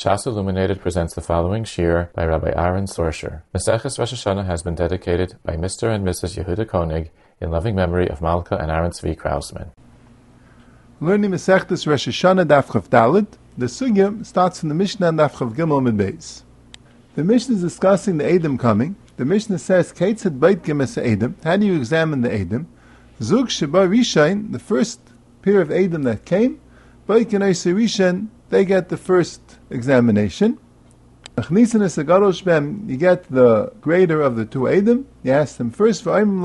Shas Illuminated presents the following shir by Rabbi Aaron Sorsher. Maseches Rosh Hashanah has been dedicated by Mr. and Mrs. Yehuda Koenig in loving memory of Malka and Aaron Tzvi Krausman. Learning Masechtas Rosh Hashanah Daf Chav Daled, the sugya starts in the Mishnah and Daf Chav Gimel Mid Beis. The Mishnah is discussing the Edom coming. The Mishnah says, Keitzad Beit Gemes Edom. How do you examine the Edom? Zug Sheba Rishain, the first pair of Edom that came, Beit Genes Rishain, they get the first examination. You get the grader of the two Edom. You ask them first, and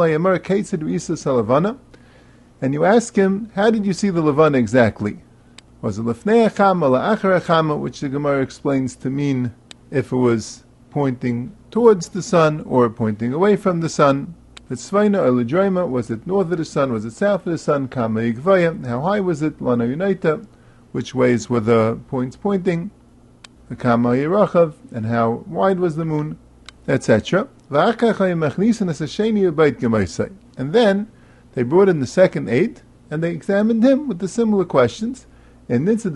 you ask him, how did you see the Levana exactly? Was it Lefnei Achama, La'achar Achama, which the Gemara explains to mean if it was pointing towards the sun or pointing away from the sun. Tzvaina or L'droima, was it north of the sun, was it south of the sun? Kama Yigvaya, how high was it? Lana Yunaita, which ways were the points pointing? The Kama Yirachav, and how wide was the moon, etc. And then they brought in the second aid, and they examined him with the similar questions. And if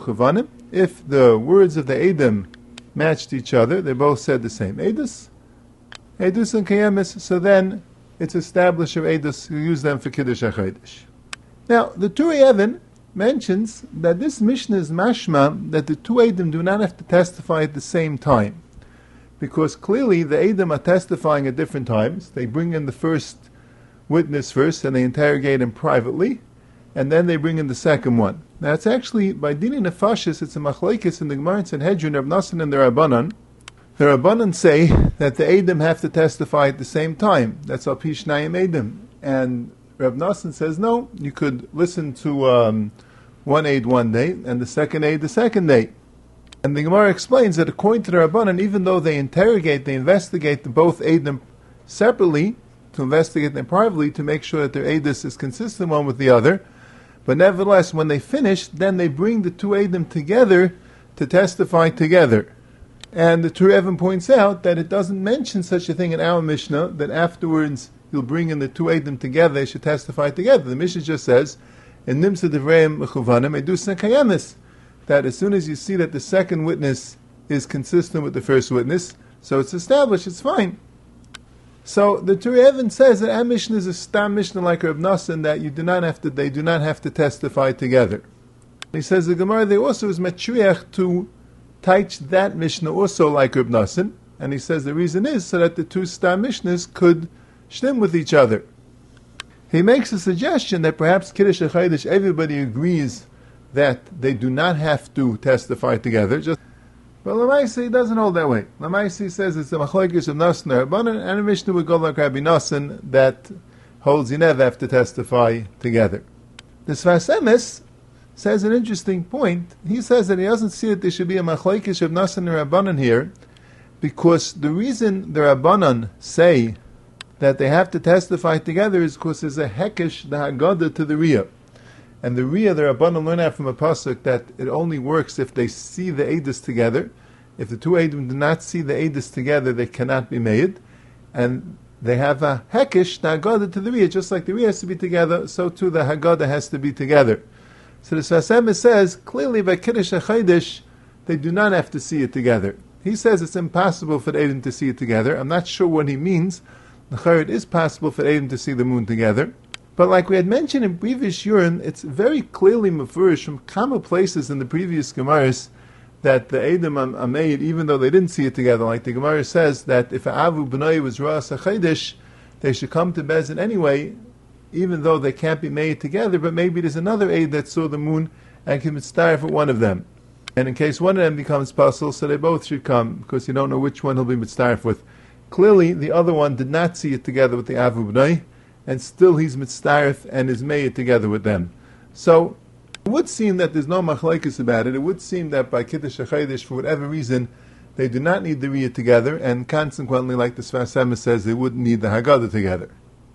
the words of the Edom matched each other, they both said the same Edus and Kayemis, so then it's established of Edus who use them for Kiddush HaChodesh. Now, the Turei Even mentions that this Mishnah is mashma that the two Edom do not have to testify at the same time, because clearly the Edom are testifying at different times. They bring in the first witness first, and they interrogate him privately, and then they bring in the second one. Now it's actually, by Dini Nefashis, it's a machlekes in the Gemara and Sanhedrin, Rav Nosson and the Rabbanan. The Rabbanan say that the Edom have to testify at the same time. That's Al Pi Shnayim Edom. And Rav Nosson says, no, you could listen to one aid one day, and the second aid the second day. And the Gemara explains that according to the Rabbanan, even though they investigate both Edom separately, to investigate them privately, to make sure that their Edus is consistent one with the other, but nevertheless, when they finish, then they bring the two Edom together to testify together. And the Turei Even points out that it doesn't mention such a thing in our Mishnah, that afterwards you'll bring in the two Edom together, they should testify together. The Mishnah just says, in Nimsa Devreim Mechuvanim Edus Kayamis, that as soon as you see that the second witness is consistent with the first witness, so it's established, it's fine. So the Turei Even says that our Mishnah is a stam Mishnah like Rav Nosson, that they do not have to testify together. He says the Gemara there also is metriach to teach that Mishnah also like Rav Nosson, and he says the reason is so that the two stam Mishnahs could shtim with each other. He makes a suggestion that perhaps Kiddush HaChodesh, everybody agrees that they do not have to testify together. But Lamaisi doesn't hold that way. Lamaisi says it's a machlokes of Nosson and Rabbanan, and a Mishnah would go like Rabbi Nosson that holds you never have to testify together. The Sfas Emes says an interesting point. He says that he doesn't see that there should be a machlokes of Nosson and Rabbanan here, because the reason the Rabbanan say that they have to testify together is because there's a hekesh, the Haggadah to the Riyah. And the Riyah, the Rabbanan learn out from a pasuk that it only works if they see the Edus together. If the two Edom do not see the Edus together, they cannot be made. And they have a hekesh, the Haggadah to the Riyah. Just like the Riyah has to be together, so too the Haggadah has to be together. So the Sfas Emes says, clearly by Kiddush HaChodesh, they do not have to see it together. He says it's impossible for the Edom to see it together. I'm not sure what he means. It is possible for Edom to see the moon together. But like we had mentioned in previous Yurim, it's very clearly mafurish from common places in the previous Gemaras that the Edom are made even though they didn't see it together. Like the Gemara says that if Avu B'nai was Ras HaChodesh, they should come to Bezin anyway, even though they can't be made together, but maybe there's another Ed that saw the moon and can mitzvah for one of them. And in case one of them becomes puzzle, so they both should come, because you don't know which one he'll be mitzvah with. Clearly, the other one did not see it together with the Avu B'nai, and still he's mitzvah and is made together with them. So, it would seem that there's no machlokes about it. It would seem that by Kiddush HaChodesh, for whatever reason, they do not need the Riyah together, and consequently, like the Sfas Emes says, they wouldn't need the Haggadah together.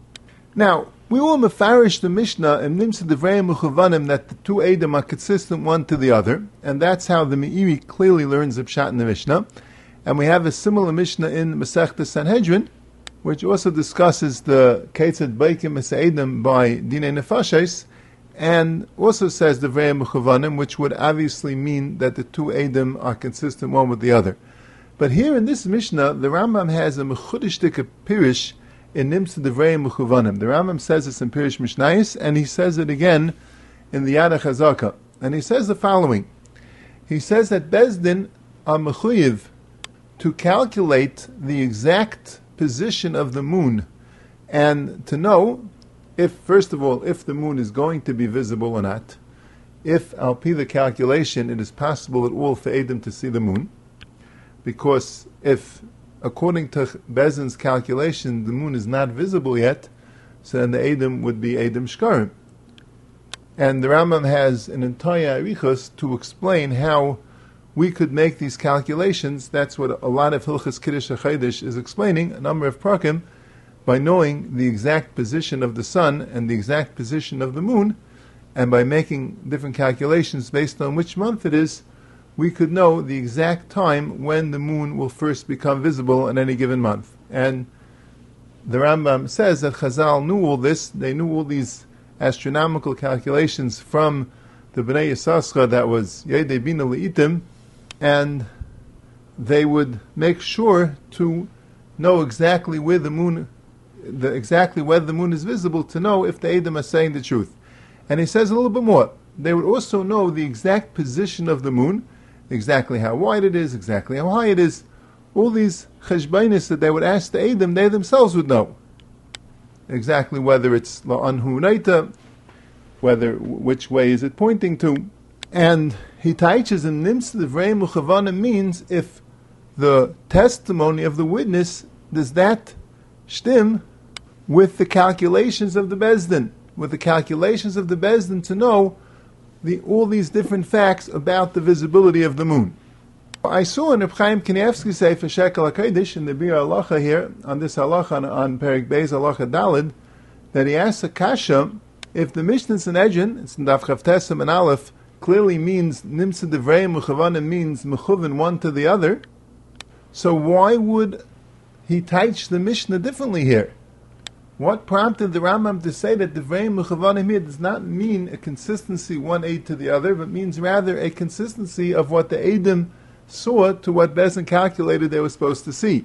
Now, we will mefarish the Mishnah in Nimsa Devreim Mechuvanim that the two Edom are consistent one to the other, and that's how the Meiri clearly learns the Pshat in the Mishnah. And we have a similar Mishnah in Masechta Sanhedrin, which also discusses the Keitzad Beit Gemes Edom by Dinei Nefashos, and also says Divrei Mechuvanim, which would obviously mean that the two Eidim are consistent one with the other. But here in this Mishnah, the Rambam has a mechudishtik pirish in Nimtza Divrei Mechuvanim. The Rambam says this in Pirish Mishnayos, and he says it again in the Yad HaChazaka. And he says the following. He says that Bezdin are mechuyev to calculate the exact position of the moon and to know if, first of all, if the moon is going to be visible or not, if, al pi the calculation, it is possible at all for Eidim to see the moon, because if, according to Bezdin's calculation, the moon is not visible yet, so then the Eidim would be Eidim Shkarim. And the Rambam has an entire arichos to explain how we could make these calculations. That's what a lot of Hilchas Kiddush HaChodesh is explaining, a number of prakim, by knowing the exact position of the sun and the exact position of the moon, and by making different calculations based on which month it is, we could know the exact time when the moon will first become visible in any given month. And the Rambam says that Chazal knew all this. They knew all these astronomical calculations from the Bnei Yissaschar, that was Yedei Bina Le'itim, and they would make sure to know exactly where the moon, exactly whether the moon is visible, to know if the Eidim are saying the truth. And he says a little bit more. They would also know the exact position of the moon, exactly how wide it is, exactly how high it is. All these cheshbainis that they would ask the Eidim, they themselves would know exactly whether it's la'anhu naita, which way is it pointing to. And he teaches in Nimtza Divrei Mechuvanim means if the testimony of the witness, does that stim with the calculations of the Bezdin, with the calculations of the Bezdin to know all these different facts about the visibility of the moon. I saw in Reb Chaim Kanievsky say for Shekel HaKodesh in the Bir Halacha here, on this Halacha, on Perek Beis Halacha Daled, that he asks a kasha, if the Mishnah Sanhedrin, it's in Daf Chavtesim and Aleph, clearly means Nimtza Divrei Mechuvanim means Mechuvin one to the other, so why would he teach the Mishnah differently here? What prompted the Rambam to say that Divrei Mechuvanim here does not mean a consistency one aid to the other, but means rather a consistency of what the Eidim saw to what Bezdin calculated they were supposed to see.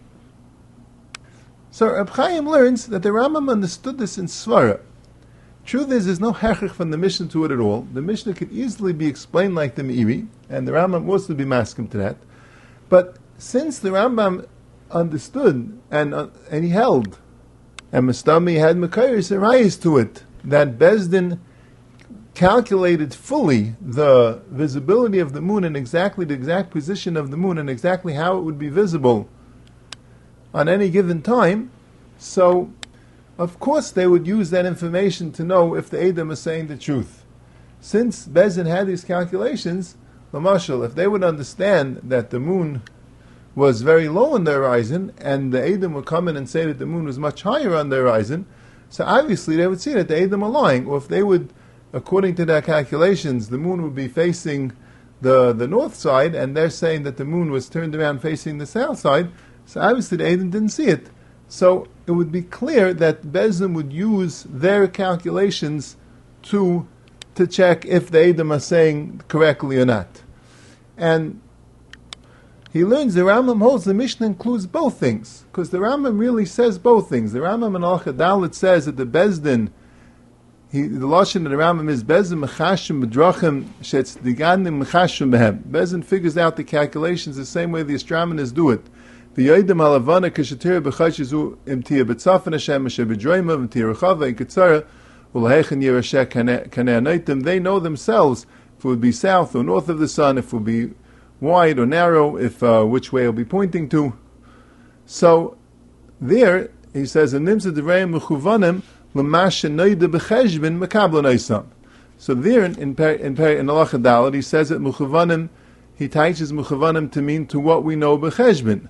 So Reb Chaim learns that the Rambam understood this in Svara. Truth is, there's no hechach from the Mishnah to it at all. The Mishnah could easily be explained like the Meiri, and the Rambam was to be maskim to that. But since the Rambam understood and he held, and Mustami had Mekayris Arayis to it, that Bezdin calculated fully the visibility of the moon and exactly the exact position of the moon and exactly how it would be visible on any given time, so of course they would use that information to know if the Eidim are saying the truth. Since Bezdin had these calculations, Lamashal, if they would understand that the moon was very low on the horizon and the Eidim would come in and say that the moon was much higher on the horizon, so obviously they would see that the Eidim are lying. Or if they would, according to their calculations, the moon would be facing the north side and they're saying that the moon was turned around facing the south side, so obviously the Eidim didn't see it. So it would be clear that Bezdin would use their calculations to check if the Eidim are saying correctly or not. And he learns the Rambam holds the Mishnah includes both things, because the Rambam really says both things. The Rambam in Halacha Dalet says that the Bezdin, the lashon of the Rambam is Bezdin mechashim b'drachim shetzdiganim mechashim behem. Bezdin figures out the calculations the same way the astronomers do it. The Yodim halavana kashatir b'chashizu imtia b'tzafan Hashem asher b'droimav imtia rechava iketzara ulahechan yerashek kanei anaitim. They know themselves if it would be south or north of the sun, if it would be wide or narrow, if which way it will be pointing to. So there he says in Nimtza Divrei Mechuvanim l'masha noida b'cheshbin mekabla noisam. So there in Halacha Dalet he says that Mechuvanim, he teaches Mechuvanim to mean to what we know b'cheshbin.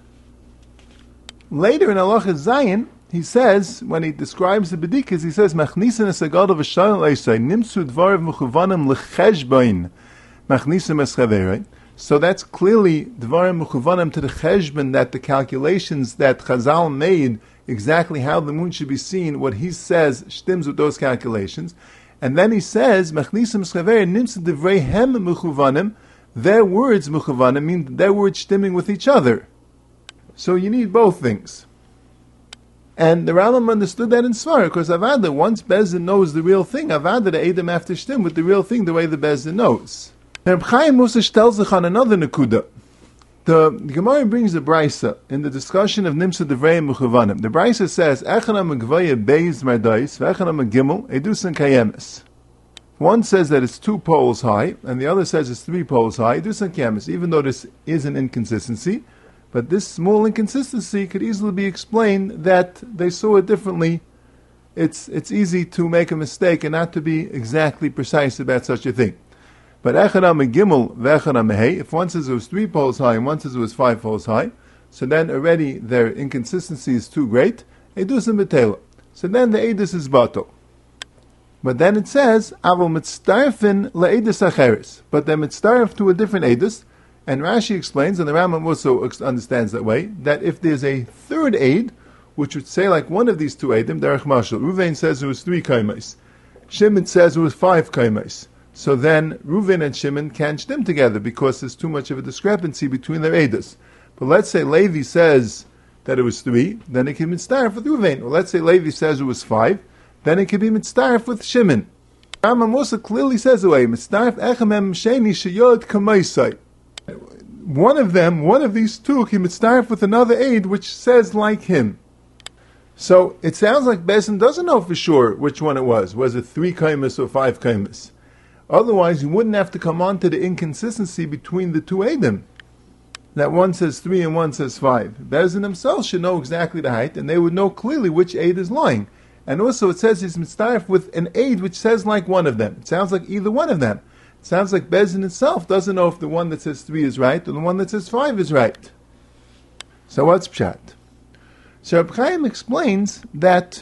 Later in Halacha Zayin, he says, when he describes the Bedikas, he says, Machnisan es agad of Shal Eisai, Nimtzu dvarav mechuvanim lecheshbain, Machnisan es chaverei. So that's clearly dvarim mechuvanim to the cheshbon, that the calculations that Chazal made, exactly how the moon should be seen, what he says, stims with those calculations. And then he says, Mechnisim Schever Nimsa Devreihem Mechuvanim, their words Mechuvanim mean their words stimming with each other. So you need both things. And the Rambam understood that in Svar, because Avada, once Bezdin knows the real thing, Avada, the Edom have to stim with the real thing the way the Bezdin knows. Reb Chaim Musa tells us on another Nakuda. The Gemara brings a Braisa in the discussion of Nimsa Devrei Mechuvanim. The Braisa says, Echana Megvaya Beis Mardais, Vechana Megimel, Edusan Kayemes. One says that it's 2 poles high, and the other says it's 3 poles high, Edusan Kayemes, even though this is an inconsistency. But this small inconsistency could easily be explained that they saw it differently. It's easy to make a mistake and not to be exactly precise about such a thing. But Echana Megimel Vechana Mehei, if one says it was 3 poles high and one says it was 5 poles high, so then already their inconsistency is too great. Edus and Betela. So then the Edus is Bato. But then it says, Avol Mitztarfin LeEdus Acheres. But they're Mitztarf to a different Edus. And Rashi explains, and the Rambam also understands that way, that if there's a third aid, which would say like one of these 2 aidim, Derech Mashal, Ruvain says it was 3 kaimais, Shimon says it was 5 kaimais. So then Ruvain and Shimon can't stim together because there's too much of a discrepancy between their aidas. But let's say Levi says that it was 3, then it can be mitzdaref with Ruvain. Or let's say Levi says it was 5, then it can be mitzdaref with Shimon. Rambam also clearly says away, mitzdaref echamem sheni sheyod kamaisai. One of these 2 can mitzdaref with another aid which says like him. So it sounds like Bezdin doesn't know for sure which one it was. Was it 3 kaimas or 5 kaimas? Otherwise, you wouldn't have to come on to the inconsistency between the 2 Eidim. That one says 3 and one says 5. Bezdin themselves should know exactly the height, and they would know clearly which Eid is lying. And also it says he's mitzdaref with an Eid which says like one of them. It sounds like either one of them. It sounds like Bezdin itself doesn't know if the one that says 3 is right or the one that says 5 is right. So what's Pshat? So Reb Chaim explains that,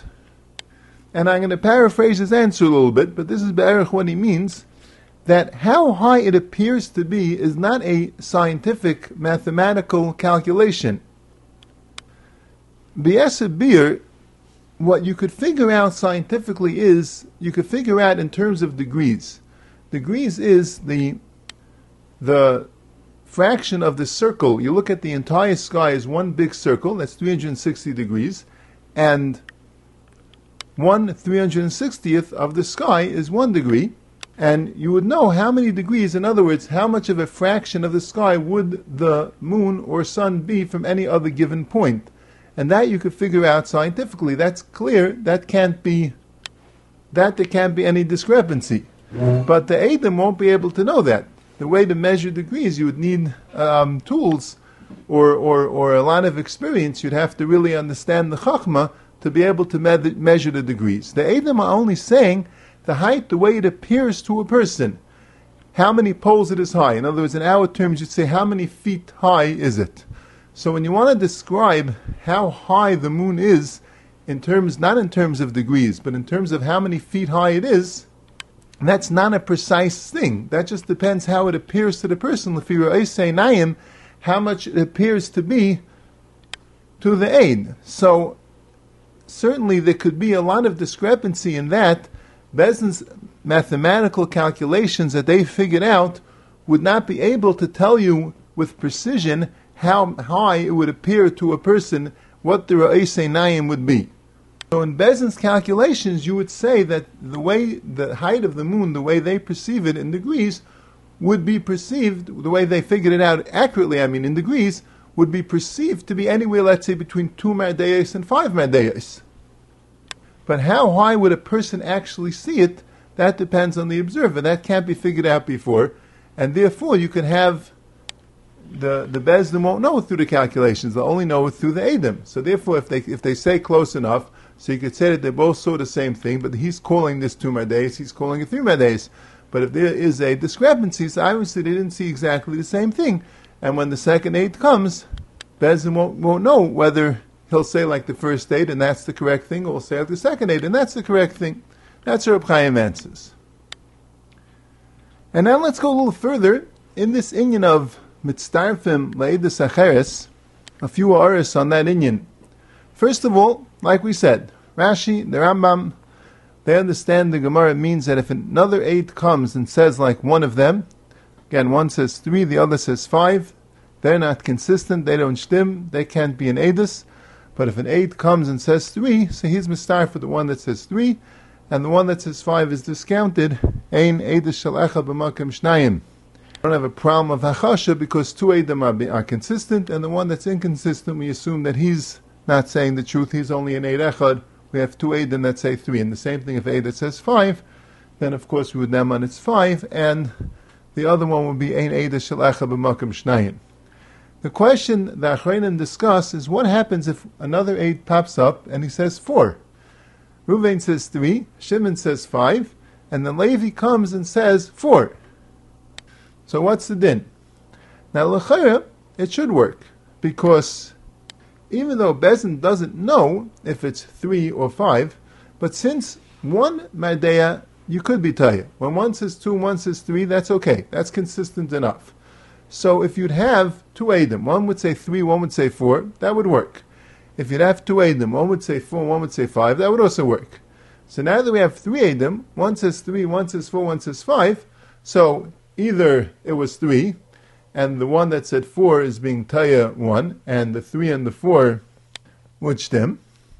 and I'm going to paraphrase his answer a little bit, but this is be'erich what he means, that how high it appears to be is not a scientific mathematical calculation. B'yesed bir, what you could figure out scientifically is, you could figure out in terms of degrees. Degrees is the fraction of the circle. You look at the entire sky as one big circle, that's 360 degrees, and 1/360th of the sky is 1 degree, and you would know how many degrees, in other words, how much of a fraction of the sky would the moon or sun be from any other given point. And that you could figure out scientifically. That's clear. There can't be any discrepancy. But the Edom won't be able to know that. The way to measure degrees, you would need tools or a lot of experience. You'd have to really understand the Chachma to be able to measure the degrees. The Edom are only saying the height, the way it appears to a person. How many poles it is high. In other words, in our terms, you'd say how many feet high is it. So when you want to describe how high the moon is, not in terms of degrees, but in terms of how many feet high it is, that's not a precise thing. That just depends how it appears to the person. How much it appears to be to the aid. So certainly there could be a lot of discrepancy in that. Bezdin's mathematical calculations that they figured out would not be able to tell you with precision how high it would appear to a person, what the Ra'isei Nayim would be. So in Bezdin's calculations, you would say that the height of the moon, the way they perceive it in degrees, would be perceived, the way they figured it out accurately, in degrees, would be perceived to be anywhere, let's say, between 2 Mardeyos and 5 Mardeyos. But how high would a person actually see it, that depends on the observer. That can't be figured out before, and therefore you can have the Bezdin won't know it through the calculations, they'll only know it through the Edom. So therefore, if they say close enough, so you could say that they both saw the same thing, but he's calling this 2 Mardeyos, he's calling it 3 Mardeyos. But if there is a discrepancy, so obviously they didn't see exactly the same thing. And when the second aid comes, Bezdin won't know whether he'll say like the first aid and that's the correct thing, or he'll say like the second aid and that's the correct thing. That's Reb Chaim answers. And now let's go a little further in this inyan of Mitzdarfim Le'edus Acheres, a few aris on that inyan. First of all, like we said, Rashi, the Rambam, They understand the Gemara means that if another aid comes and says like one of them, again, one says 3, the other says 5, they're not consistent, they don't shtim, they can't be an Eidus. But if an aid comes and says 3, so he's mistar for the one that says 3, and the one that says 5 is discounted. Ein Eidus shel echad b'makom shnayim. Don't have a problem of hachasha because 2 eidim are consistent, and the one that's inconsistent, we assume that he's not saying the truth, he's only an eid echad. We have 2 eidim that say 3, and the same thing if aid that says 5, then of course we would name on its 5, and the other one would be ein Eidus shel echad b'makom shnayim. The question that Achreinim discuss is what happens if another aid pops up and he says 4. Reuven says 3, Shimon says 5, and then Levi comes and says 4. So what's the din? Now, l'chayra, it should work, because even though Bezin doesn't know if it's 3 or 5, but since one Madeya, you could be Taya. When one says 2 and one says 3, that's okay. That's consistent enough. So if you'd have 2 Eidim, one would say 3, one would say 4, that would work. If you'd have 2 Eidim, one would say 4, one would say 5, that would also work. So now that we have 3 Eidim, one says 3, one says 4, one says 5, so either it was 3, and the one that said 4 is being Taya 1, and the 3 and the 4 would shtim,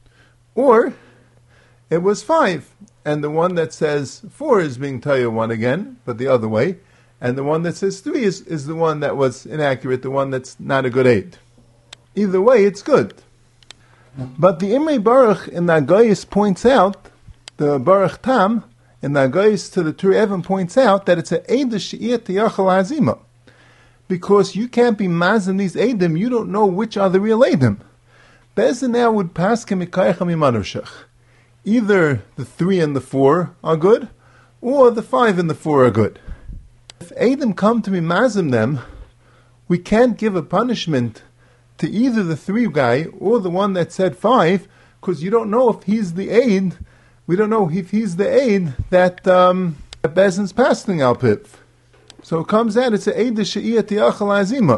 or it was 5, and the one that says 4 is being Taya 1 again, but the other way, and the one that says 3 is the one that was inaccurate, the one that's not a good aid. Either way, it's good. But the Imrei Baruch in the Agayis points out, the Baruch Tam, in the Agayis to the Tur Evan points out that it's an Eid She'iyat Yachal Azima. Because you can't be mazin these Eidim, you don't know which are the real Eidim. Bezin now would pass Kemikaycha Mimanushach. Either the 3 and the 4 are good, or the 5 and the 4 are good. If Eidim come to be mazim them, we can't give a punishment to either the 3 guy or the one that said 5, because you don't know if he's the aid. We don't know if he's the aid that Bezin's passing al piv. So it comes out, it's an aid she'iyat yachal azima.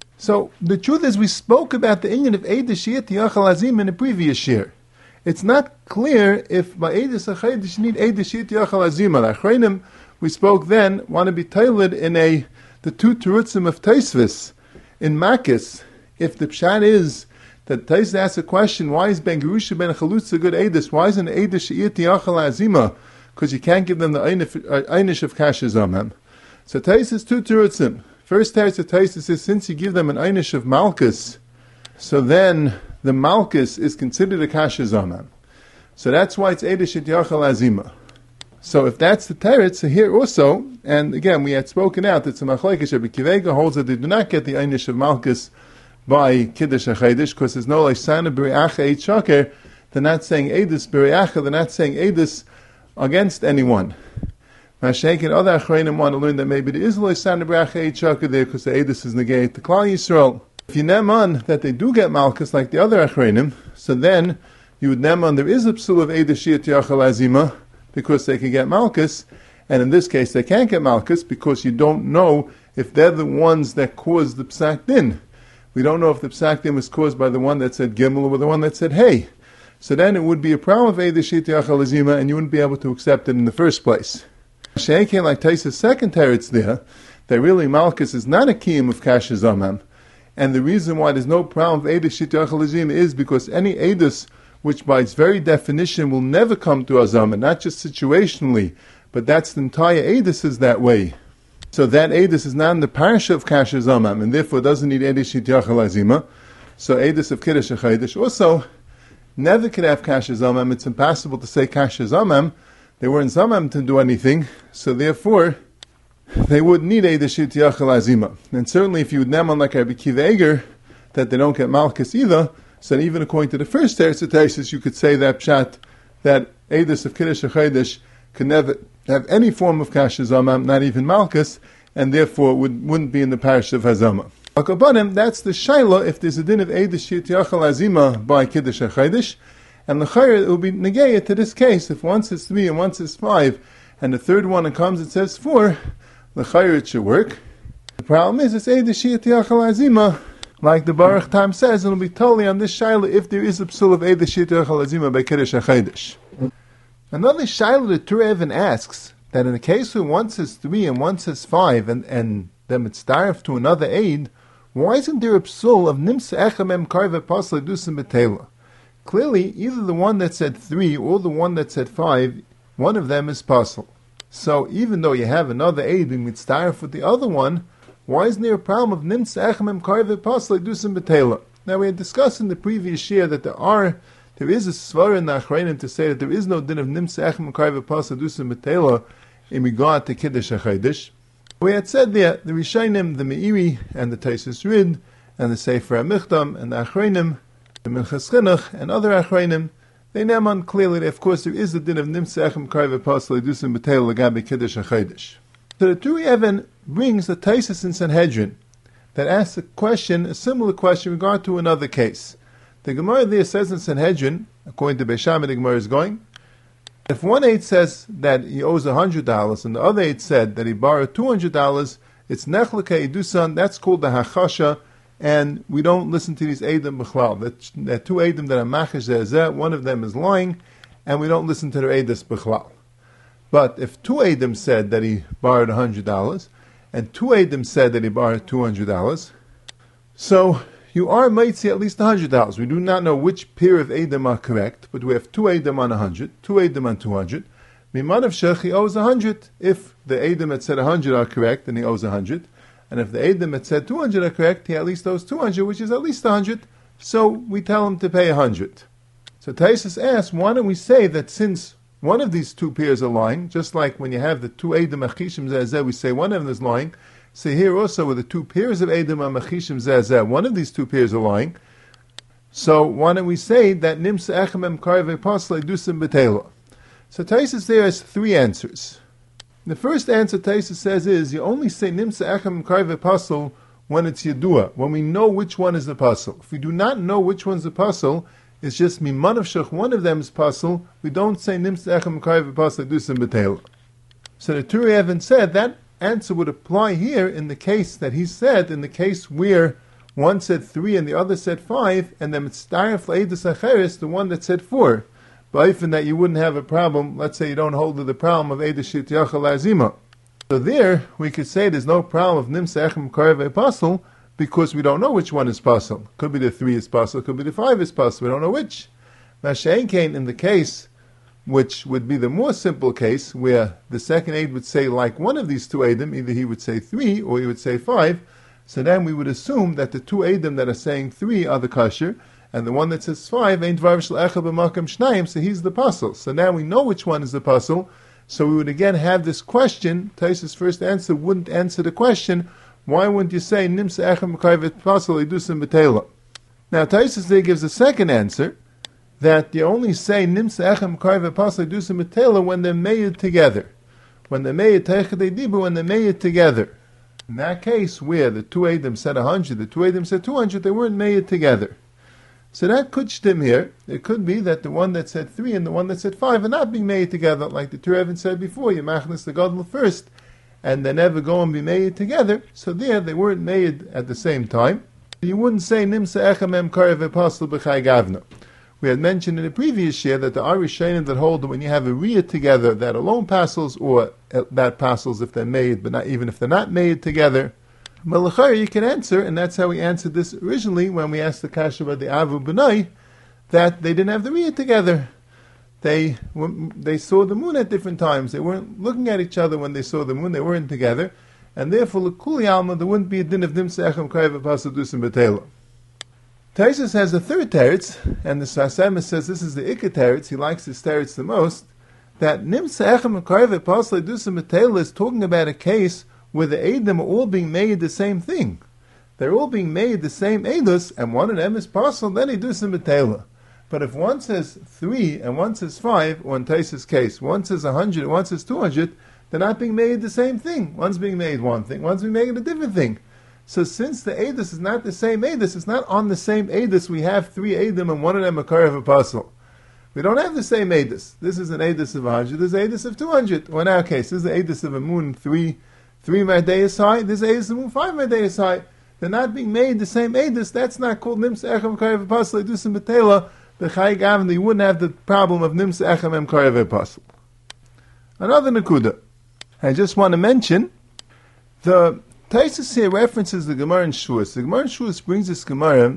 So the truth is, we spoke about the Indian of aid she'iyat yachal azima in the previous year. It's not clear if by aid she'achaydish you need aid she'iyat yachal azima. Achreinim, we spoke then, want to be tailored in the 2 terutzim of Taisvis in Makis. If the pshat is that Taisvis asks a question, why is Ben Gerusha Ben Chalutz a good Eidus? Why isn't Eidus She'iyat Yachal Azima? Because you can't give them the Einish of Kashazamam. So Taisvis 2 terutzim. First teretz of Taisvis is, since you give them an Einish of Malchus, so then the Malchus is considered a Kashazamam. So that's why it's Eidus Yachal Azima. So if that's the teretz, so here also, and again we had spoken out that some Machlekes Rabbi Kivega holds that they do not get the Einish of Malchus by Kiddush HaChaydish, because there's no Leisana B'Ri'acha Eid Shaker. They're not saying Eidus B'Ri'acha, they're not saying Eidus against anyone. Mashenk and other Achreinim want to learn that maybe there is Leisana B'Ri'acha Eid Shaker there, because the Eidus is negate to Klal Yisrael. If you name on that they do get Malchus like the other Achreinim, so then you would name on there is a psul of Eidus She'iyat Yachal Azima, because they can get Malchus, and in this case they can't get Malchus because you don't know if they're the ones that caused the Psak Din. We don't know if the Psak Din was caused by the one that said Gimel or the one that said Hey. So then it would be a problem of Eidus She'iyat Yachal Azima, and you wouldn't be able to accept it in the first place. Sheikh like Tais's second teretz there, that really Malchus is not a kiyum of Kashazamam, and the reason why there's no problem of Eidus She'iyat Yachal Azima is because any Eidus which by its very definition will never come to Azama, not just situationally, but that's the entire Eidus is that way. So that Eidus is not in the parasha of Kasher Zamam, and therefore doesn't need Eidus She'iyat Yachal Azima. So Eidus of Kiddush HaChaydish also never could have Kasher Zamam. It's impossible to say Kasher Zamam. They weren't Zamam to do anything, so therefore they would need Eidus She'iyat Yachal Azima. And certainly if you would name on like Rabbi Kiva Eger, that they don't get Malchus either, so even according to the first teretz, you could say that pshat, that Eidus of Kiddush HaChaydish could never have any form of Kasher Zamam, not even Malchus, and therefore wouldn't be in the parish of Hazama. Akabanim, that's the Shaila if there's a din of Eidus She'iyat Yachal Azima by Kiddush HaChaydish, and the Chayr, it will be negayah to this case. If one says 3 and one says 5, and the third one comes and says 4, the Chayr it should work. The problem is, it's Eidus She'iyat Yachal Azima, like the Baruch Tam says, it'll be totally on this Shaila if there is a psul of Eidus She'iyat Yachal Azima by Kiddush HaChaydish. Another shaila the Tur Even asks, that in the case where one says 3 and one says 5, and then it's direct to another aid, why isn't there a psul of nimsa echamem karve pasla dusim betela? Clearly, either the one that said 3 or the one that said 5, one of them is pasal. So even though you have another aid being mitzdaref with the other one, why isn't there a problem of nimsa echamem karve pasla dusim betela? Now we had discussed in the previous year that there is a svara in the Achreinim to say that there is no din of nimsa echamem karve pasla dusim betela in regard to Kiddush HaChaydish. We had said there, the Rishayim, the Meiri, and the Taisus Rid, and the Sefer HaMichtam, and the Achreinim, the Minchas Chinuch, and other Achreinim, they name on clearly that, of course, there is the din of Nimsa Echem Karve Pasal Edusim B'Teil L'Gabe Kiddush HaChaydish. So the Tur Even brings the Taisus in Sanhedrin that asks a similar question in regard to another case. The Gemara there says in Sanhedrin, according to Beishamah, the Gemara is going, if one aid says that he owes $100 and the other aid said that he borrowed $200, it's nechleke edusan, that's called the hachasha, and we don't listen to these eidim b'chlal. That two eidim that are machish zeh, one of them is lying, and we don't listen to their eidus b'chlal. But if two eidim said that he borrowed $100, and two eidim said that he borrowed $200, so you are maitzi at least $100. We do not know which pair of Edom are correct, but we have two Edom on 100, two Edom on 200. Mimanav Shech, he owes 100. If the Edom that said 100 are correct, then he owes 100. And if the Edom that said 200 are correct, he at least owes 200, which is at least 100. So we tell him to pay 100. So Taisus asks, why don't we say that since one of these two pairs are lying, just like when you have the two Edom Achishim Zeh, we say one of them is lying, so here also with the two pairs of Edom and Machishim Zeh, one of these two pairs are lying. So why don't we say that Nimsa Echamem Karve Pasle Dusim Betela? So Taisus there has three answers. The first answer Taisus says is, you only say Nimsa Echamem Karve Pasle when it's Yedua, when we know which one is the Pasle. If we do not know which one's the Pasle, it's just Miman of Shech, one of them is Pasle, we don't say Nimsa Echamem Karve Pasle Dusim Betela. So the Tur Even said that answer would apply here in the case that he said, in the case where one said 3 and the other said 5, and then mitzdaref l'eidus acheres, the one that said 4. But even that you wouldn't have a problem, let's say you don't hold to the problem of eidus shitiyachal azima. So there, we could say there's no problem of nimsa echem karve pasal, because we don't know which one is pasal. Could be the 3 is pasal, could be the 5 is pasal, we don't know which. Mashain came in the case which would be the more simple case, where the second aid would say like one of these two Eidim, either he would say 3 or he would say 5, so then we would assume that the two Eidim that are saying 3 are the kasher, and the one that says 5 ain't dvar shel echad b'makam shnayim, so he's the pasal. So now we know which one is the pasal, so we would again have this question. Taisus' first answer wouldn't answer the question, why wouldn't you say nimsa echem karvet pasal edusim betela? Now Taisus there gives a second answer, that you only say nimsa echem karve pasal dusim betela when they're made together. When they're made teichadei dibu, when they're made together. In that case, where the two Edom said 100, the two Edom said 200, they weren't made together. So that could stem here. It could be that the one that said 3 and the one that said 5 are not being made together, like the Tur Even said before, you machnas the gadol first, and they never go and be made together. So there, they weren't made at the same time. You wouldn't say nimsa echem em karve pasal b'chai gavna. We had mentioned in the previous year that the Arishanim that hold that when you have a riyah together, that alone passes, or that passes if they're made, but not even if they're not made together. Malachar, you can answer, and that's how we answered this originally when we asked the kasha about the Avu B'nai, that they didn't have the riyah together. They saw the moon at different times. They weren't looking at each other when they saw the moon. They weren't together, and therefore l'kuli alma there wouldn't be a din of nimsa echem karve pasal dusim betela. Taisus has a third teretz, and the Sasema says this is the Ikka teretz, he likes this teretz the most, that Nimsa Echem Karve Pasle Dusim Betela is talking about a case where the Eidim are all being made the same thing. They're all being made the same Eidus, and one of them is Pasle, then he Dusim Betela. But if one says 3 and one says 5, or in Taisus' case, one says 100 and one says 200, they're not being made the same thing. One's being made one thing, one's being made a different thing. So since the Eidus is not the same Eidus, it's not on the same Eidus, we have 3 Eidim and one of them a Karv Apostle. We don't have the same Eidus. This is an Eidus of 100, this is an Eidus of 200. Or in our case, this is an Eidus of a moon 3 Mardeyas high, this is an Eidus of a moon 5 Mardeyas high. They're not being made the same Eidus. That's not called Nimsa Echem Karv Apostle Edusim Betela, B'chai Gavin, you wouldn't have the problem of Nimsa Echem Em Karev Apostle. Another Nakuda. I just want to mention, the Taisus here references the Gemara in Shuas. The Gemara in Shuas brings this Gemara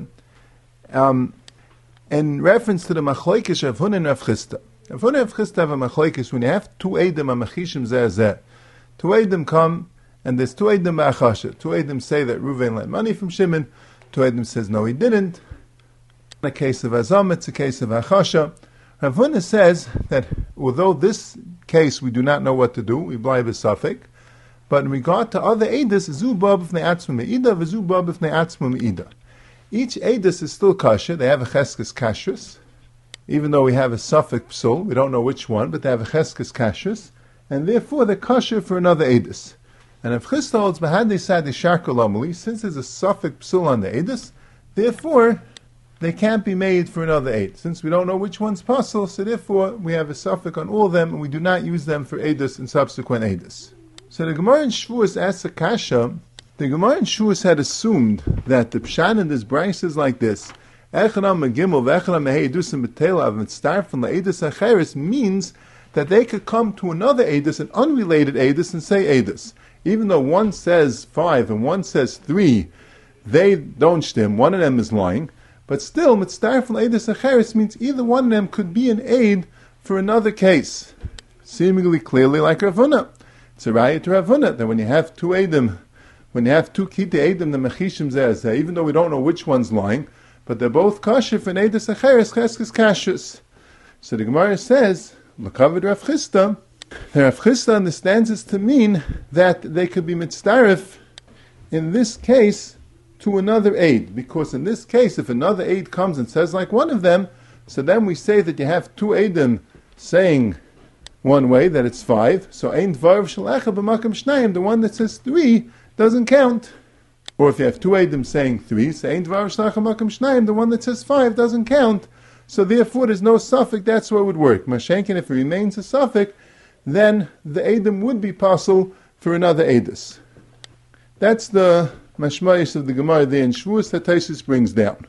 in reference to the Machlokes of Rav Huna and Rav Chisda. Rav Huna and Rav Chisda have a Machlokes when you have two Eidim Amachishim Zeh Zeh. Two Eidim come, and there's two Eidim Ba'achasha. Two Eidim say that Reuven lent money from Shimon. Two Eidim says no, he didn't. In a case of Azam, it's a case of Achasha. Rav Huna says that although this case we do not know what to do, we bleibe Safek, but in regard to other Eidos, Zu Ba B'fnei Atzma Me'ida, V'Zu Ba B'fnei Atzma Me'ida. Each Eidos is still kasher. They have a cheskes kashrus, even though we have a Safek psul, we don't know which one, but they have a cheskes kashrus, and therefore they're kasher for another Eidos. And if Chisda holds Bahadei Sad Sharkol Amali, since there's a Safek psul on the Eidos, therefore they can't be made for another Eid. Since we don't know which one's possible, so therefore we have a Safek on all of them, and we do not use them for Eidos and subsequent Eidos. So the Gemara in Shavuos asks a kasha. The Gemara in Shavuos had assumed that the Pshat in this Bryce is like this: Echanam Megimel v'Echanam Mehei Edusim B'Teilav Mitztarfen LaEidus Acheres means that they could come to another Eidus, an unrelated Eidus, and say Eidus. Even though one says 5 and one says 3, they don't shtim. One of them is lying, but still Mitztarfen LaEidus Acheres means either one of them could be an aid for another case, seemingly clearly like Rav Huna. It's a raya to Rav Huna that when you have two Eidim, when you have two Kitei Eidim, the Mechishim Zeh, even though we don't know which one's lying, but they're both kasher for an Eidus Acheres, Cheskes Kashrus. So the Gemara says, L'kavod Rav Chisda, that Rav Chisda understands this to mean that they could be mitzdaref in this case to another aid, because in this case, if another aid comes and says like one of them, so then we say that you have two Eidim saying one way, that it's 5, so ein dvarav shel echad b'makam shnayim, the one that says 3 doesn't count. Or if you have two Eidim saying 3, so ein dvarav shel echad b'makam shnayim, the one that says 5 doesn't count. So therefore there's no suffix, that's what would work. Mashenkin, if it remains a suffix, then the Eidim would be possible for another Eidus. That's the mashmayis of the Gemara there in Shavuos that Taisus brings down.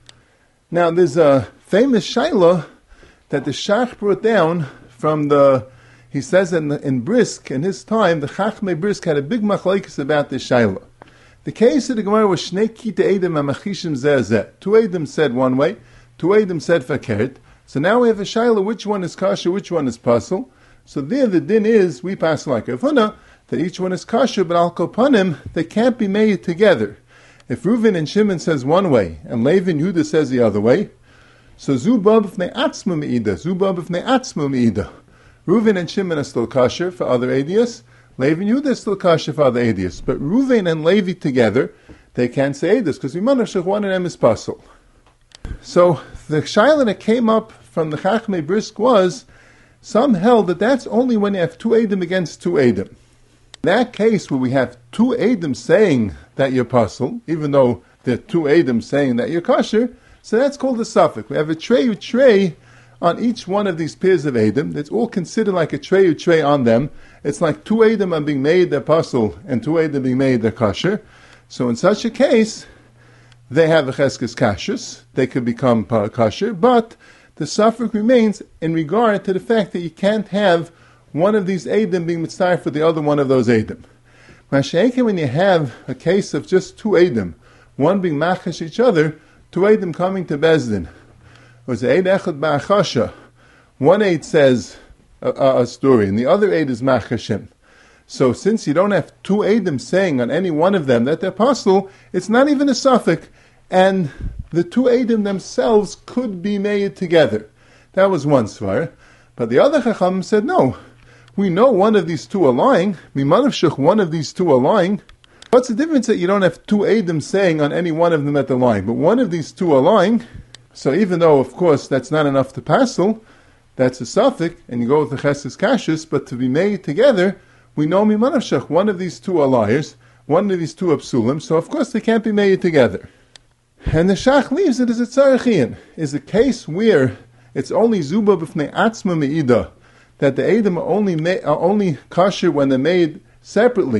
Now there's a famous shaila that the Shach brought down from he says in Brisk, in his time, the Chachmei Brisk had a big machlokes about this shaila. The case of the Gemara was Shnei Kitei Eidim Amachishim Zeh Zeh. Two Eidim said one way, two Eidim said fakert. So now we have a shaila, which one is kasher, which one is pasul. So there the din is, we pass like Rav Huna, that each one is kasher, but al kopanim, they can't be made together. If Reuven and Shimon says one way, and Levi and Yehuda says the other way, so Zu Ba B'fnei Atzma Me'ida, Zu Ba B'fnei Atzma Me'ida. Reuven and Shimon are still kasher for other Eidias, Levi and Yehuda are still kasher for other Eidias. But Reuven and Levi together, they can't say Eidias, because one of them is pasul. So the shaila that came up from the Chachmei Brisk was, some held that that's only when you have two Eidim against two Eidim. In that case where we have two Eidim saying that you're pasul, even though there are two Eidim saying that you're kasher, so that's called a suffix. We have a trey on each one of these pairs of Eidim. It's all considered like a trey on them. It's like two Eidim are being made, they're pasul, and two Eidim being made, they're kasher. So in such a case, they have a cheskes kashrus, they could become kasher, but the suffix remains in regard to the fact that you can't have one of these Eidim being mitzvah for the other one of those Eidim. Masha'ekin, when you have a case of just two Eidim, one being machash each other, two Eidim coming to Bezdin, was Eid Echad Ba'achasha. One Eid says a story, and the other Eid is machashim. So since you don't have two Eidim saying on any one of them that they're pasul, it's not even a suffix, and the two Eidim themselves could be made together. That was one svar. But the other Chacham said, no, we know one of these two are lying. Mimanav Shech, one of these two are lying. What's the difference that you don't have two Eidim saying on any one of them that they're lying? But one of these two are lying, so even though, of course, that's not enough to pasul, that's a suffix, and you go with the Chesed Kashus, but to be made together, we know Mimanav Shech, one of these two are liars, one of these two are psulim, so of course they can't be made together. And the Shach leaves it as a tzarachian, is a case where it's only Zuba B'fnei Atzma Me'ida, that the Eidim are only kasher when they're made separately,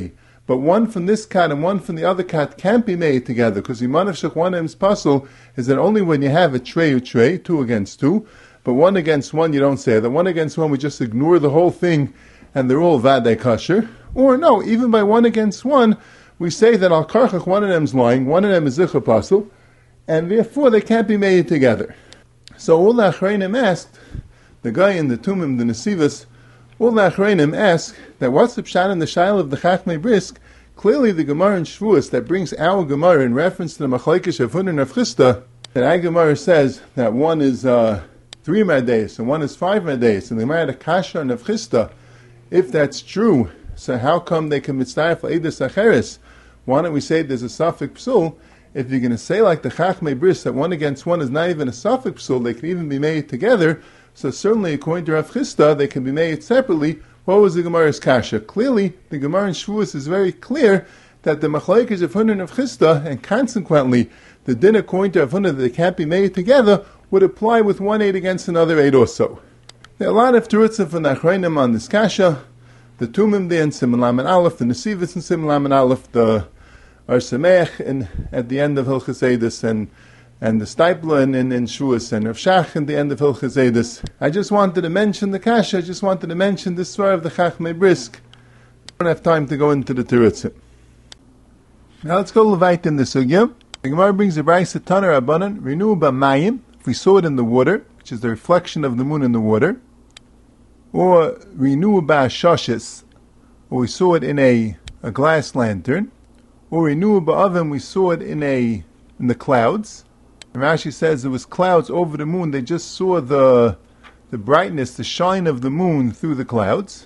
but one from this cat and one from the other cat can't be made together, because Iman of Shechwanim's puzzle is that only when you have a tray, 2 against 2, but 1 against 1 you don't say that. 1 against 1 we just ignore the whole thing and they're all vadei kasher. Or no, even by 1 against 1, we say that al karchach, one of them's lying, one of them is zichur pasul, and therefore they can't be made together. So all the Achreinim asked, the guy in the Tumim, the Nesivos, all the Achreinim asked that what's the pshat in the shail of the Chachmei Brisk? Clearly the Gemara in Shavuos that brings our Gemara in reference to the Machlokes of Huna and Rav Chisda, that our Gemara says that one is 3 Madeis and one is 5 Madeis, and the Gemara had a kasha and Rav Chisda. If that's true, so how come they can mitzvah Eidos Acheres? Why don't we say there's a Safek Psul? If you're going to say like the Chachmei Bris that 1 against 1 is not even a Safek Psul, they can even be made together. So certainly according to Rav Chisda, they can be made separately. What was the Gemara's kasha? Clearly, the Gemara in Shavuos is very clear that the Machlokes of Huna and Rav Chisda, and consequently the din according to Rav Huna that they can't be made together, would apply with one aid against another aid also. There are a lot of terutzim from the Achreinim on this kasha. The Tumim there in Siman Lamed Aleph, the Nesivos in Siman Lamed Aleph, the Ar Sameach at the end of Hilchos Eidos, and the Steipler in Shavuos, and Rav Shach in the end of Hilchos Eidos. I just wanted to mention the kasha, I just wanted to mention the svar of the Chachmei Brisk. I don't have time to go into the terutzim. Now let's go levait in the sugya. The Gemara brings a brayso Taner Rabbanan, renew b'mayim, if we saw it in the water, which is the reflection of the moon in the water, or renew ba'ashashis, or we saw it in a glass lantern, or renew ba'avim, we saw it in the clouds. And Rashi says there was clouds over the moon, they just saw the brightness, the shine of the moon through the clouds.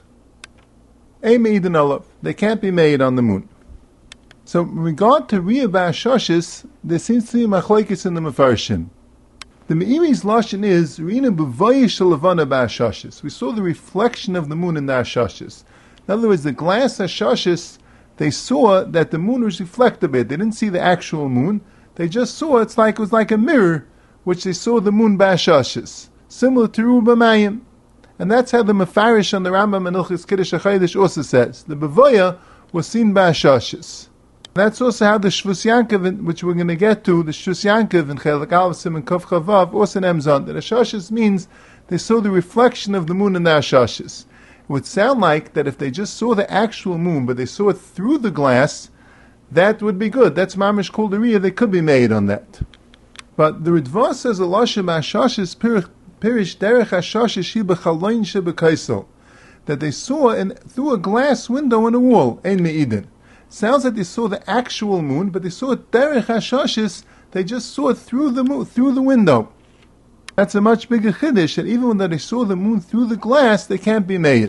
They can't be made on the moon. So in regard to Riyah ba'ashashis, there seems to be machlokes in the Mefarshim. The Meiri's lashon is Rina b'vayish levana ba'ashashis. We saw the reflection of the moon in the ashashis. In other words, the glass ashashis, they saw that the moon was reflected a bit. They didn't see the actual moon. They just saw it was like a mirror, which they saw the moon ba'ashashis, similar to Ruba Mayim. And that's how the Mefarish on the Rambam and Ilchis Kiddush HaChodesh also says. The b'vaya was seen ba'ashashis. That's also how the Shvus Yankov, which we're going to get to, the Shvus Yankov in Chelik Aleph Siman Kuf Chavav, also names on. That Ashashis means they saw the reflection of the moon in the Ashashis. It would sound like that if they just saw the actual moon, but they saw it through the glass, that would be good. That's Mamish Kol Deriya, they could be made on that. But the Ritva says, a Lashem Ashashis Pirish Derech Ashashis Shi B'chaloin She B'kaisel, that they saw through a glass window on a wall, Ein Me'idin. Sounds like they saw the actual moon, but they saw it derech hashashis. They just saw it through the window. That's a much bigger chiddush. That even when they saw the moon through the glass, they can't be made.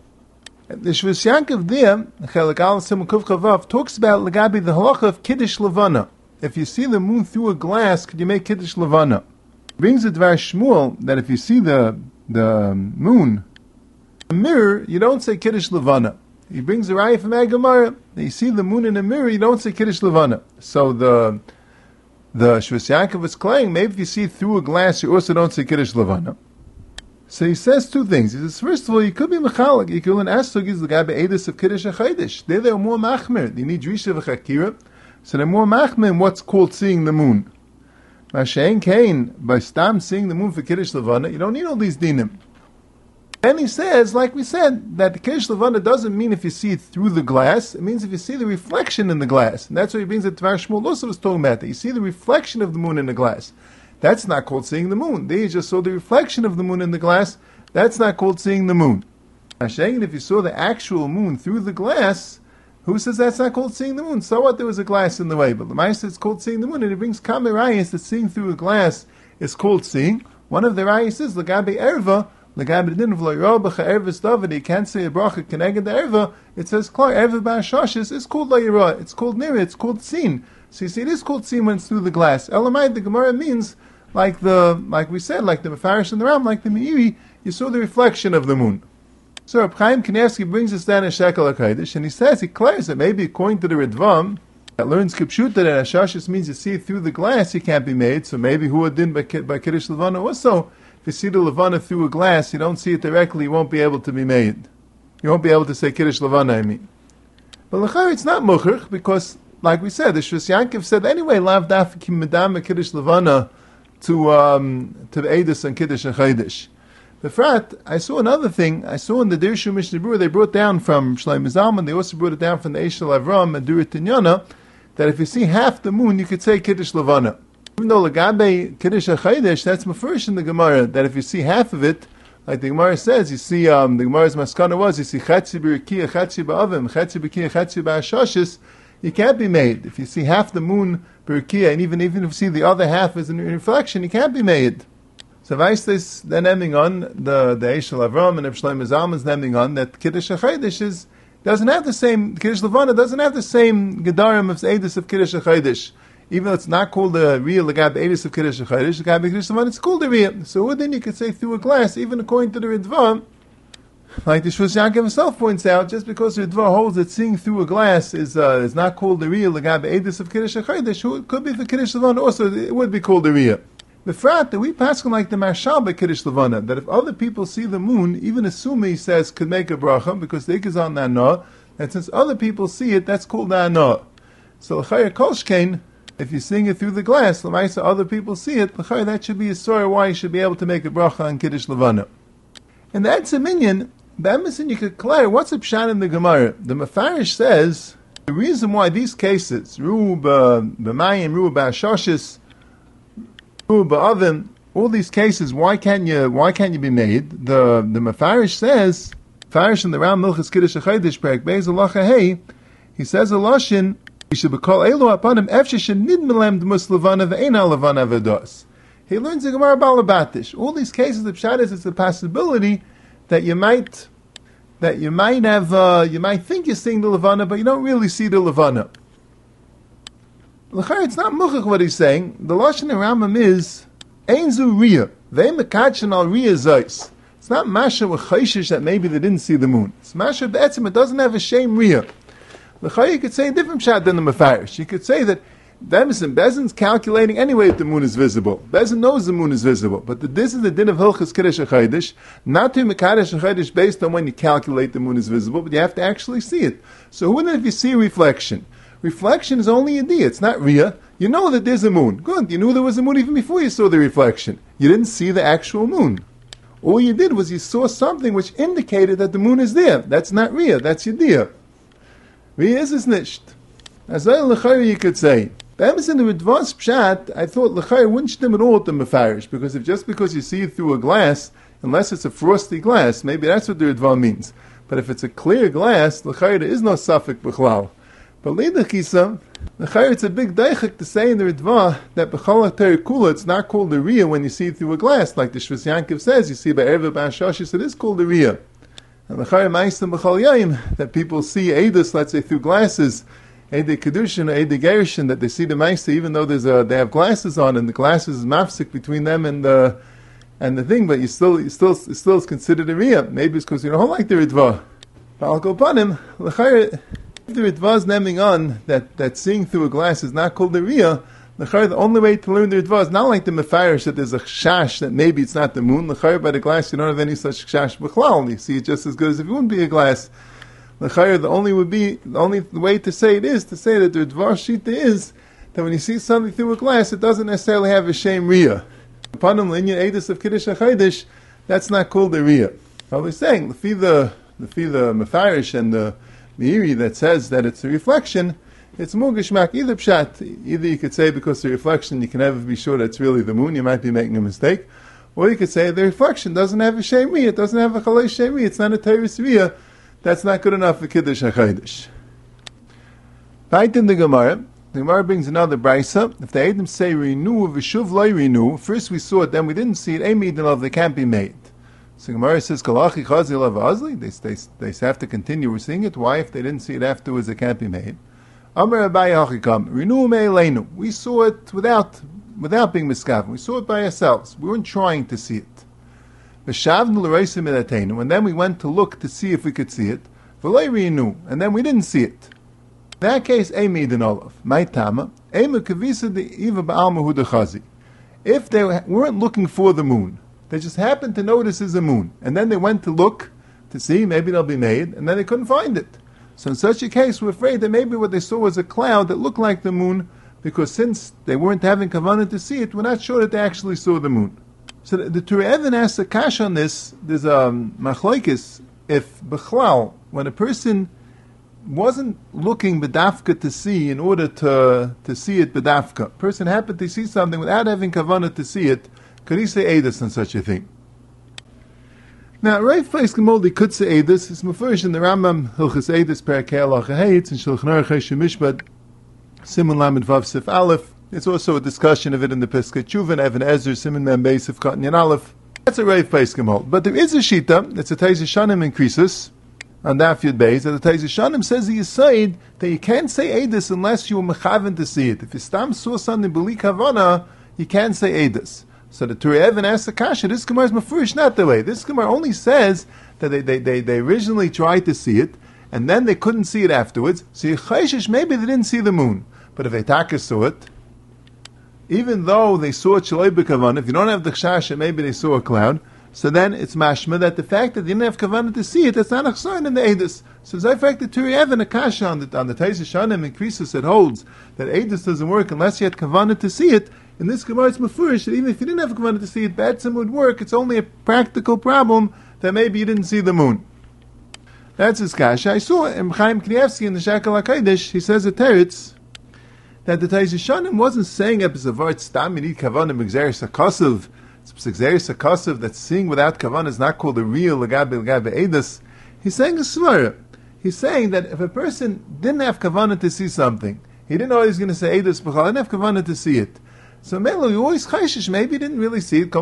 The Shvus Yankov there, Chelik Aleph Siman Kuf Chavav, talks about legabi the halacha of kiddush levana. If you see the moon through a glass, could you make kiddush levana? Brings the Dvar Shmuel that if you see the moon, a mirror, you don't say kiddush levana. He brings the raya from Gemara. You see the moon in a mirror, you don't say Kiddush Levana. So the Shvus Yankov is claiming, maybe if you see through a glass, you also don't say Kiddush Levana. So he says two things. He says, first of all, you could be mechalik. You could learn Astogis, the guy by Eidos of Kiddush HaChodesh. They're more machmer. You need Drisha v'chakira. So they're more machmer in what's called seeing the moon. Mashain Kain, by Stam seeing the moon for Kiddush Levana, you don't need all these dinim. And he says, like we said, that the Kiddush Levana doesn't mean if you see it through the glass, it means if you see the reflection in the glass. And that's what he brings that Dvar Shmuel also was talking about, that you see the reflection of the moon in the glass. That's not called seeing the moon. They just saw the reflection of the moon in the glass. That's not called seeing the moon. Hashem, if you saw the actual moon through the glass, who says that's not called seeing the moon? So what, there was a glass in the way. But the Ma'aser it's called seeing the moon, and he brings Kamei Rayas that seeing through a glass is called seeing. One of the Rayas is, L'gabe Erva, you can't say a bracha keneged the erva. It says klar erva ba'ashashis is called layira. It's called nira. It's called seen. So you see, it is called seen when it's through the glass. Elamai, the Gemara means like we said, like the Mefarish and the Ram, like the Meiri. You saw the reflection of the moon. So Reb Chaim Kanievsky brings us down in Shekel HaKodesh, and he says, he declares that maybe according to the Ritvam that learns Kipshuta that Ashashis means you see it through the glass, it can't be made. So maybe who had din by Kiddush Levana also. If you see the Levana through a glass, you don't see it directly, you won't be able to be made. You won't be able to say Kiddush Levana, I mean. But l'chayr it's not muchach, because, like we said, the Shvus Yankov said anyway, lav daf ki medam kiddush levana to the Eidus and Kiddush and Chaydish. Befrat, I saw another thing. I saw in the Dirshu Mishnah Berurah, they brought down from Shlomo Zalman, they also brought it down from the Eshel Avram and Durat Tinyana, that if you see half the moon, you could say Kiddush Levana. Even though Lagabe Kiddush and Chaydish, that's mafurish in the Gemara, that if you see half of it, like the Gemara says, you see, the Gemara's maskana was, you see Chatzi B'Rikiya, Chatzi B'Avim, Chatzi B'Kiya, Chatzi B'Ashashis, you can't be made. If you see half the moon B'Rikiya, and even if you see the other half as a reflection, you can't be made. So Weiss this then ending on the Eshel Avram and Shlomo Zalman's ending on that Kiddush HaChaydish doesn't have the same, Kiddush Levana doesn't have the same Gedarim of Eidus of Kiddush HaChaydish. Even though it's not called the real Legab Eidus of Kiddush HaChaydish, Legab Kiddush Levana, it's called the real. So then you could say through a glass, even according to the Ritva, like the Shvus Yankov himself points out, just because the Ritva holds that seeing through a glass is not called the real Legab Eidus of Kiddush HaChaydish, it could be for Kiddush Levana also, it would be called the real. The frat that we pass on like the Marshal by Kiddush Levana, that if other people see the moon, even assuming he says could make a bracha because the ik is on the anah, and since other people see it, that's called the anah. So l'chayr kolshkein, if you're seeing it through the glass, l'maisa other people see it, l'chayr that should be a story why you should be able to make a bracha on Kiddush Levana. And that's a minyan. The emerson you could declare what's a pshat in the Gemara. The Mefarish says the reason why these cases, Ru b'mayim, Ru b'ashashis, all these cases, why can't you be made? The Mefarish says, Mefarish in the Ram Milchus Kiddush HaChaydish Perek Beis Halacha Hey, he says a lashon, he should be called Elo upon him Efshe Shenid Melem Dmus Levana Ve'ena Levana Vedos. He learns the Gemara Balabatish. All these cases of Pshat is it's a possibility that you might have you might think you're seeing the Levana, but you don't really see the Levana. L'chayr, it's not muchach what he's saying. The lashon in Rambam is ein zu riyah. They mekachin al riyah zayis. It's not masha with chayshish that maybe they didn't see the moon. It's masha be'etzim. It doesn't have a shame riyah. L'chayr, you could say a different shot than the Mefarish. You could say that Bezin's calculating anyway if the moon is visible. Bezin knows the moon is visible, but this is the din of Hilchas Kiddush HaChaydish, not to Mekadosh HaChaydish based on when you calculate the moon is visible, but you have to actually see it. So who if you see a reflection? Reflection is only a dia, it's not riyah. You know that there's a moon. Good, you knew there was a moon even before you saw the reflection. You didn't see the actual moon. All you did was you saw something which indicated that the moon is there. That's not riyah, that's your dia. Riyah is nicht. As l'chayr you could say. Perhaps in the Ritva's pshat, I thought l'chayr wouldn't stem at all at the Mefarish, because if just because you see it through a glass, unless it's a frosty glass, maybe that's what the Ritva means. But if it's a clear glass, l'chayr there is no suffix b'chlal. But Leidachisa, l'chayr it's a big daichik to say in the Ritva that b'chol ha'terikula it's not called the riyah when you see it through a glass, like the Shvus Yankov says, you see by Erva b'ashashis, it is called the riyah. And l'chayr ma'isam b'chol yayim, that people see Eidus, let's say through glasses, Eidei Kedushin, Eidei Gerishin, that they see the Maisa even though they have glasses on, and the glasses is mafsik between them and the thing, but it still is considered a riyah. Maybe it's because you don't like the Ritva. But I'll go upon him, l'chayr, if the Ritva is naming on that seeing through a glass is not called the riyah, l'chayr, the only way to learn the Ritva is not like the Mefarish that there's a chash that maybe it's not the moon. L'chayr, by the glass you don't have any such chash b'chlal. You see it just as good as if it wouldn't be a glass. L'chayr, the only way to say it is to say that the Dvar Shita is that when you see something through a glass, it doesn't necessarily have a shame riyah. Upon him, Linyan Eidus of Kiddush HaChaydish, that's not called the riyah. I was saying, the Mefarish and the Meiri that says that it's a reflection, it's mugishmak either pshat. Either you could say because the reflection, you can never be sure that it's really the moon, you might be making a mistake. Or you could say the reflection doesn't have a shame riyah, it doesn't have a chalei shame riyah, it's not a teres riyah. That's not good enough for Kiddush HaChaydish. Right in the Gemara brings another brisa. If the Edom say renew, v'shuv loy renew, first we saw it, then we didn't see it, they can't be made. So Gemara says, Kalachi chazi lav azli, they have to continue seeing it. Why? If they didn't see it afterwards, it can't be made. Amar Abaye hachikam, renew me'eleinu. We saw it without being miskaven. We saw it by ourselves. We weren't trying to see it. And then we went to look to see if we could see it. And then we didn't see it. In that case, if they weren't looking for the moon, they just happened to notice there's a moon, and then they went to look to see, maybe they'll be made, and then they couldn't find it. So in such a case, we're afraid that maybe what they saw was a cloud that looked like the moon, because since they weren't having kavanah to see it, we're not sure that they actually saw the moon. So the Turei Even asks a kash on this. There's a machlokes if b'chlal, when a person wasn't looking bedafka to see in order to see it bedafka, a person happened to see something without having kavanah to see it, could he say edus on such a thing? Now, Rav Feis Gemoldi could say edus. It's mefurish in the Rambam Hilchos Edus Perakei Halacha Heit in Shulchan Aruch Choshen Mishpat Siman Lamed Vav Sif Aleph. It's also a discussion of it in the Pesach Tshuva, Even Ezer, Siman Mem Beis Sif Katan Yan Aleph. That's a Rav Feis Gemoldi. But there is a shita, it's a Teiz Shanim in Krisus, on Daf Yud Beis, that the Teiz Shanim says the Yisaid that you can't say edus unless you were mechaven to see it. If you stam saw something b'li kavana, you can't say edus. So the Turei Even asks the kasha, this Gemara is mafurish not the way. This Gemara only says that they originally tried to see it, and then they couldn't see it afterwards. So Yecheshish, maybe they didn't see the moon. But if Eitaka saw it, even though they saw it shaloi b'kavanah, if you don't have the chasha, maybe they saw a cloud, so then it's mashma that the fact that they didn't have kavanah to see it, that's not a sign in the edus. So as I fact the Turei Even a kasha on the Teiz Shanim in Krisus that holds that edus doesn't work unless you had kavanah to see it. In this Gemara, it's mefurish that even if you didn't have kavanah to see it, Batsim would work. It's only a practical problem that maybe you didn't see the moon. That's his kasha. I saw Chaim Knievsky in the Shakel HaKodesh, he says at Teretz, that the Teiz Shanim wasn't saying Epizavar Stam, you need kavanah b'gzeres hakosov. It's b'gzeres hakosov that seeing without kavanah is not called a real legabe edus. He's saying a svara. He's saying that if a person didn't have kavanah to see something, he didn't know he was going to say edus b'chal, didn't have kavanah to see it. So Melo, you always chayshish, maybe he didn't really see it.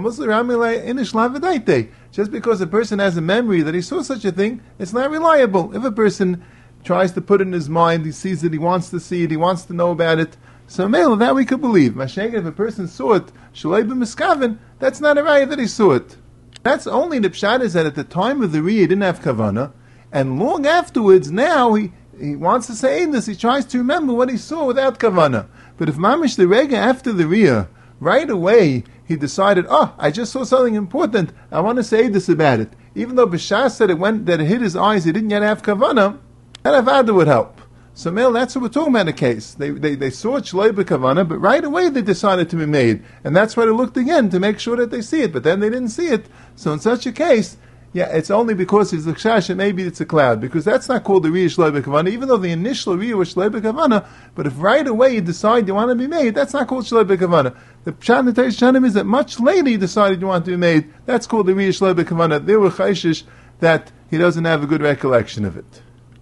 Just because a person has a memory that he saw such a thing, it's not reliable. If a person tries to put it in his mind, he sees it, he wants to see it, he wants to know about it. So Melo, that we could believe. Mashayk, if a person saw it, shalei b'miskaven, that's not a raya that he saw it. That's only the pshat is that at the time of the riyah he didn't have kavanah, and long afterwards, now he wants to say this, he tries to remember what he saw without kavanah. But if mamish the rega after the riyah, right away he decided, I just saw something important, I want to say this about it. Even though B'shas said that it hit his eyes, he didn't yet have kavanah, that avada would help. So Mel, that's what we're talking about in the case. They saw it shloi b'kavanah, but right away they decided to be made. And that's why they looked again to make sure that they see it, but then they didn't see it. So in such a case, it's only because it's a kshash and maybe it's a cloud, because that's not called the riyah shloi b'kavanah, even though the initial riyah was shloi b'kavanah, but if right away you decide you want to be made, that's not called shloi b'kavanah. The pshat in the Teiz Shanim is that much later you decided you want to be made, that's called the riyah shloi b'kavanah. They were chayshish that he doesn't have a good recollection of it.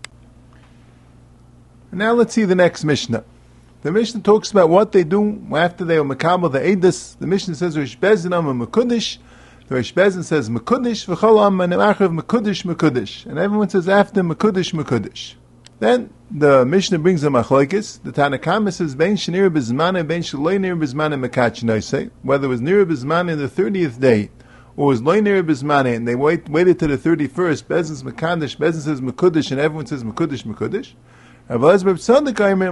Now let's see the next Mishnah. The Mishnah talks about what they do after they are makabel the edus. The Mishnah says Rish Bezin am mekudish. The Rish Bezin says mekudish v'chol am achav mekudish, and everyone says after mekudish. Then the Mishnah brings a machlokes. The Tanakama says bein shenir bizmane bein shaloi nir bizmane mekach. Whether it was nir bizmane in the 30th day or was loy nir bizmane, and they waited to the 31st. Bezin's mekadosh, Bezin says mekudish, and everyone says mekudish. If they saw it the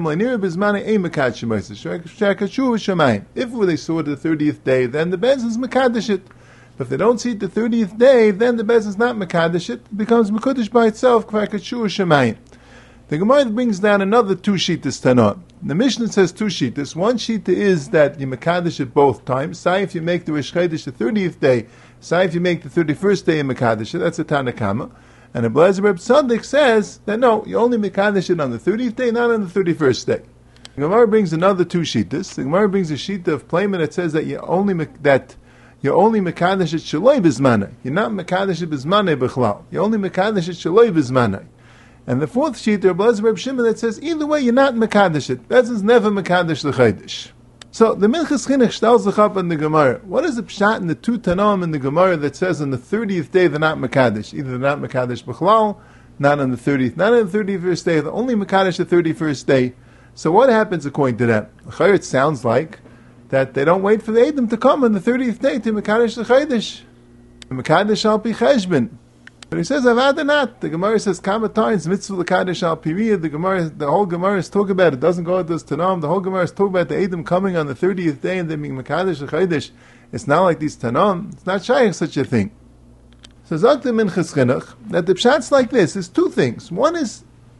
30th day, then the Bezin is mekadosh it. But if they don't see it the 30th day, then the Bezin is not mekadosh it. It becomes mekudish by itself. The Gemara brings down another two shittas Tanah. The Mishnah says two shittas. One shitta is that you mekadosh it both times. Say if you make the Rish Chodesh the 30th day, say if you make the 31st day in mekadosh it. That's a Tanakama. And Abelazar Reb Tzaddik says that no, you only mekadosh it on the 30th day, not on the 31st day. The Gemara brings another two shittas. The Gemara brings a shita of Playman that says that you only mekadosh it shaloi bizmanei. You're not mekadosh it bizmanei b'chlal. You only mekadosh it shaloi bizmanei. And the fourth shita, Abelazar Reb Shimon, that says either way you're not mekadosh it. Bezin's never mekadosh the chodesh. So the Minchas Chinuch shtels sich up in the Gemara. What is the pshat in the two Tanaim in the Gemara that says on the 30th day they're not mekadosh? Either they're not mekadosh b'chlal, not on the 30th, not on the 31st day. They're only mekadosh the 31st day. So what happens according to them? It sounds like that they don't wait for the Edom to come on the 30th day to mekadosh the chodesh. Mekadosh al pi cheshbon. But he says avada not. The Gemara says kama times mitzvah l'kadosh al piriyah. The whole Gemara is talking about it. Doesn't go to this Tanam. The whole Gemara is talking about the Edom coming on the 30th day and then being mekadosh l'chodesh. It's not like these Tanam. It's not shaykh such a thing. So Zok the Minchas Chinuch that the pshat's like this. There's two things. One is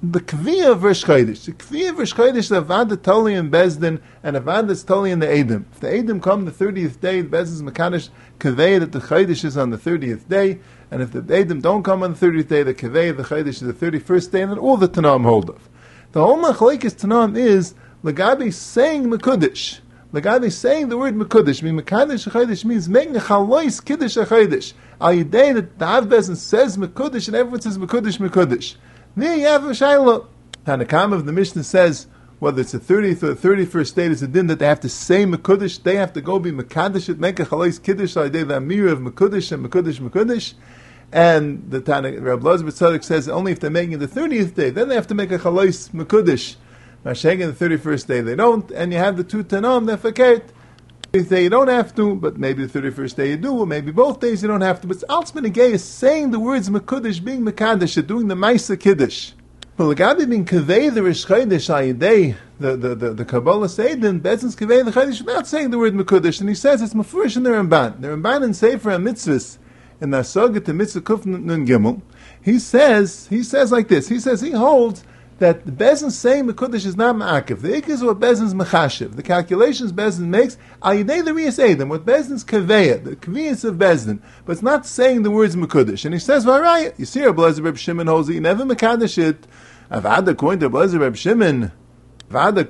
the Kviyah versus Chodesh. The Kviyah versus Chodesh, the Avada Toli in Bezdin, and Avada is Toli in the Eidim. If the Eidim come the 30th day, the Bezdin is Mekadosh Kviyah that the Chodesh is on the 30th day, and if the Eidim don't come on the 30th day, the Kviyah, the Chodesh is the 31st day, and then all the Tanam hold of. The whole Machlekes Tanam is Lagabi saying Mekudesh. Lagabi saying the word Mekudesh. Mekadosh Chodesh means making a Chalois Kiddush Chodesh. Al Yidei that the Av Bezdin says Mekudesh, and everyone says Mekudesh, Mekudesh. There you have a Shaila. Tanakam of the Mishnah says whether it's the 30th or the 31st day, it's a din that they have to say Mekudesh, they have to go be Mekadosh, it make a Chalais Kiddush, so they the Amir of Mekudesh and Mekudesh, Mekudesh. And the Rabbi Elazar Tzadok says only if they're making it the 30th day, then they have to make a Chalais Mekudesh. Mashaying the 31st day they don't, and you have the two Tanam, they're fakert. If you don't have to, but maybe the 31st day you do, or maybe both days you don't have to. But Altzman Agay is saying the words Mekudesh, being Mekadosh, doing the Maisa Kiddush. But Lagabi being Kaveh the Rish Chodesh Ayidei, the Kabbalah Seidin, Bezin's Kaveh the Chodesh, not saying the word Mekudesh, and he says it's Mefurish in the Ramban. The Ramban in Sefer HaMitzvahs, in the Asogah to Mitzvah Kuf Nun Gimel, he says like this, he holds that the Bezin saying Mekudesh is not Ma'akiv. The Ikk is what Bezin's Mechashiv. The calculations Bezin makes, Ayidei the Riyas Eidim, what Bezin's Kaveya, the Kviyas of Bezin, but it's not saying the words Mekudesh. And he says, Varaya, you see Rabbi Elazar Reb Shimon holds it, you never Mekadosh it. Avada coined Rabbi Elazar Reb Shimon, Avada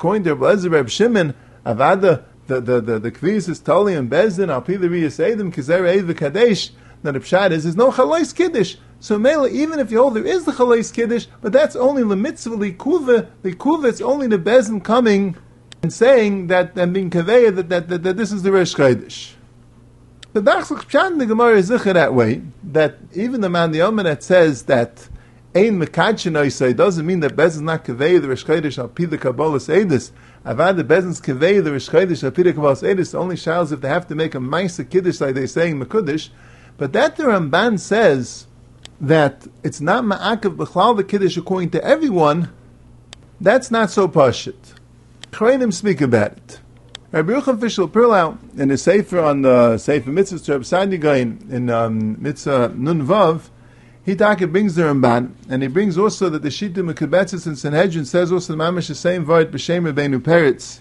the Kviyas is Toli and Bezin, Alpi the Riyas Eidim, Kizer Eiv Kadesh. Now the Pshat is, there's no Chalais Kiddush. So Mela, even if you hold there is the Chalais Kiddush, but that's only the mitzvah likuva. Likuva, it's only the Bezin coming and saying that, and being kaveya that this is the Rish Chodesh. The Dachsuk Pshat in the Gemara is zicher that way, that even the man the Omer that says that Ein Mekadshin Oisai doesn't mean that Bezin is not kaveya the Rish Chodesh al pi the Kabbalas Eidus. Avad the Bezin's kaveya the Rish Chodesh al pi the Kabbalas Eidus only shouts if they have to make a Maisa Kiddush like they saying Mekudesh. But that the Ramban says that it's not ma'akev b'chlal the kiddush according to everyone, that's not so pashut. Chreinim speak about it. Rabbi Yochanan Fishel Perlau in his sefer on the Sefer Mitzvahs to Rabbi Sadi Gain in Mitzvah Nun Vav, he brings the Ramban, and he brings also that the Shita Mekabetzis and Sanhedrin says also the Mamash the same word b'shem Rabbeinu Peretz,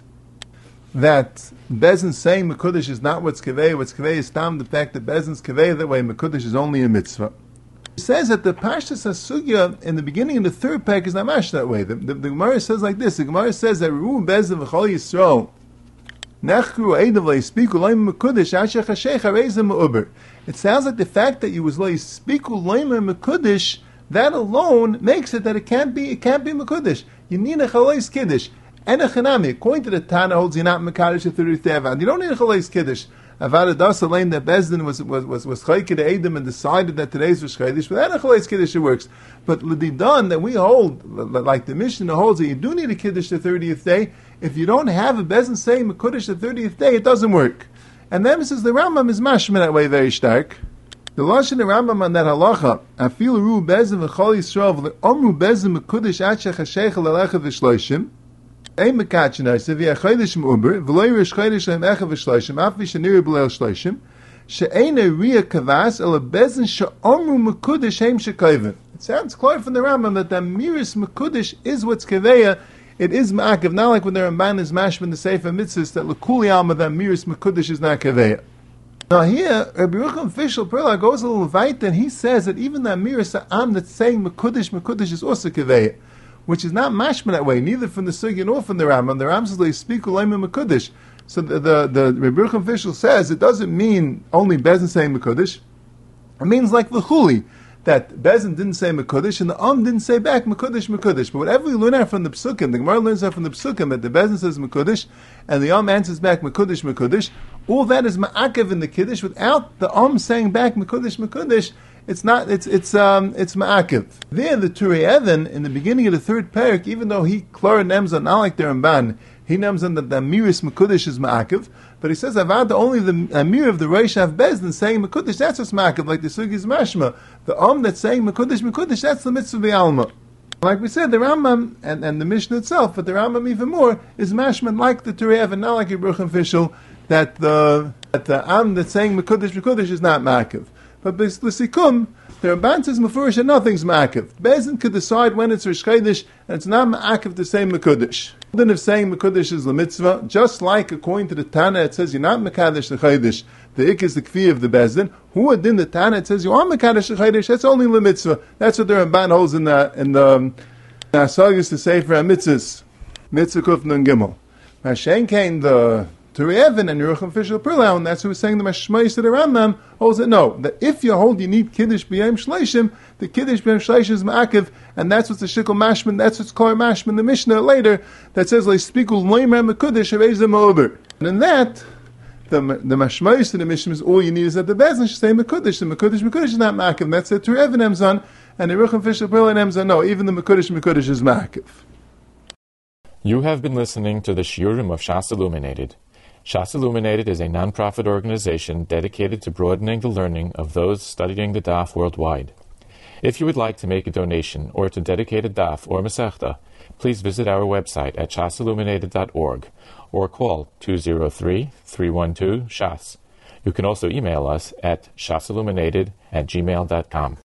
that Bezin's saying Mekudesh is not what's Kaveh is tam, the fact that Bezin's Kaveh that way, Mekudesh is only a mitzvah. He says that the Pashtas HaSugya in the beginning of the third pack is not mash that way. The Gemara says like this, the Gemara says that Ru'u Bezin v'chol Yisrael Nechkru Eidav le'yispiku lo'im Mekudesh asher chashech hareizim ma'uber. It sounds like the fact that you was le'yispiku lo'im Mekudesh, that alone makes it that it can't be Mekudesh. You need a Chalais Kiddush. And a Chanami, according to the Tana, holds you not Mekadosh the 30th day Avad. You don't need a Chalais Kiddush. Avad das alone that Bezdin was Chayke to Eidim and decided that today's was Chodesh. Without a Chalais Kiddush it works. But L'didan that we hold, like the Mishnah holds that you do need a Kiddush the 30th day. If you don't have a Bezdin saying Mekudesh the 30th day, it doesn't work. And then says the Rambam is mashma that way very stark. The Lashon the Rambam on that halacha, Afil Ru Bezdin v'chol Yisrael v'omru Bezdin Mekudesh atshech hasheichel alecha v'shloishim. Ein Mekachinai, so via Chodesh M'uber, v'loi Rish Chodesh Lehem Echa v'shloishim, afi sheniri b'leil shloishim, she'eina Ria Kavas, ela Bezin she'omru Mekudesh heim she'koivin. It sounds clear from the Rambam that the Amiris Mekudesh is what's Kaveya, it is Ma'akiv, not like when the Ramban is mashman the Sefer Mitzvahs, that L'kuli Alma, the Amiris Mekudesh is not Kaveya. Now here, Rabbi Yochanan Fishel Perla goes a little weiter, and he says that even the Amiris Am that's saying Mekudesh is also Kaveya, which is not mashma that way, neither from the Sugya nor from the Rambam. The Rambam says they speak ulayim Mekudesh. So the Rabbi Yochanan Fishel says it doesn't mean only Bezin saying Mekudesh. It means like the Chuli, that Bezin didn't say Mekudesh and the didn't say back Mekudesh. But whatever we learn out from the Psukim, the Gemara learns out from the Psukim that the Bezin says Mekudesh and the answers back Mekudesh. All that is ma'akev in the Kiddush without the saying back Mekudesh. It's ma'akiv. There, the Turei Even, in the beginning of the third parak, even though he Klara names on not like the Ramban, he names on that the Amiris Mekudesh is ma'akiv, but he says Avad only the Amir of the Reish Av Bezdin saying Mekudesh, that's what's ma'akiv, like the Sugi's Mashma. The that's saying Mekudesh, that's the mitzvah b'alma. Like we said, the Rambam and the Mishnah itself, but the Rambam even more is mashman like the Turei Even, not like Rebbe Fishel, that the Am that's saying Mekudesh is not ma'akiv. But B'Sikum, The Ramban says Mefurish and nothing's ma'akiv. Bezdin could decide when it's Rosh Chodesh, and it's not ma'akiv to say Mekudesh. Then if saying Mekudesh is the mitzvah, just like according to the Tana, it says you're not Mekadesh the Chodesh. The ik is the kfi of the Bezdin. Who adin the Tana? It says you are Mekadesh the Chodesh. That's only the mitzvah. That's what the Ramban holds in the Asagis to say for mitzvahs. Mitzvah Kuf Nun Gimel. Mashen came the Turei Even and Yerucham Fishel Perlau, and that's who was saying the Mashmais to the Rambam holds it no. That if you hold you need Kiddush B'Yom Shleishim, the Kiddush B'Yom Shleishim is Ma'akiv, and that's what's the Shikul Mashman, that's what's called Mashman, the Mishnah later, that says, Like Spikul Loimar Mekudesh, Erez them over. And in that, the Mashmais in the Mishnah is all you need is that the Bezdin should say Mekudesh. The Mekudesh is not Ma'akiv. That's the Turei Even Emzon, and the Yerucham Fishel Perlau Emzon, no, even the Mekudesh is Ma'akiv. You have been listening to the Shiurim of Shas Illuminated. Shas Illuminated is a non-profit organization dedicated to broadening the learning of those studying the Daf worldwide. If you would like to make a donation or to dedicate a Daf or Masechta, please visit our website at shasilluminated.org or call 203-312-SHAS. You can also email us at shasilluminated@gmail.com.